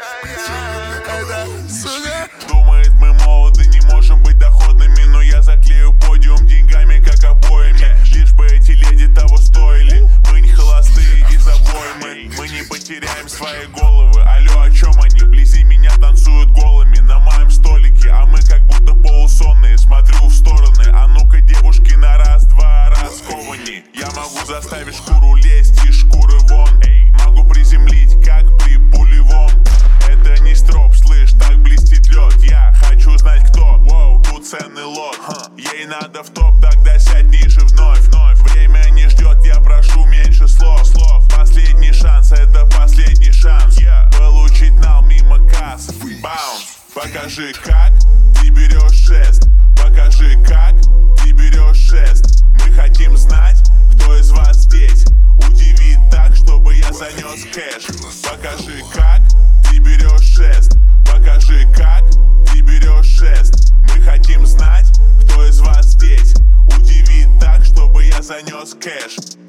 Это, сука. Думает, мы молоды, не можем быть доходными, но я заклею подиум деньгами, как обоями. Лишь бы эти леди того стоили. Мы не холостые из обоймы. Мы не потеряем свои головы. Алло, о чем они? Вблизи меня танцуют голыми на моем столике, а мы как будто полусонные. Смотрю в стороны, а ну-ка, девушки, на раз-два раскованней. Я могу заставить шкуру лезть из шкуры вон. Могу приземлить, как при пулевом. Это не строп, слышь, так блестит лед. Я хочу знать, кто, воу, тут ценный лот. Ей надо в топ, тогда сядь ниже вновь. Время не ждет, я прошу меньше слов. Последний шанс, это последний шанс. Получить нал мимо касс. Баунс. Покажи, как ты берешь шест. Покажи, как ты берешь шест. Мы хотим знать, кто из вас здесь. Удиви так, чтобы я занес кэш. Покажи, как ты берешь шест. Покажи, как ты берешь шест. Мы хотим знать, кто из вас здесь. Удиви так, чтобы я занес кэш.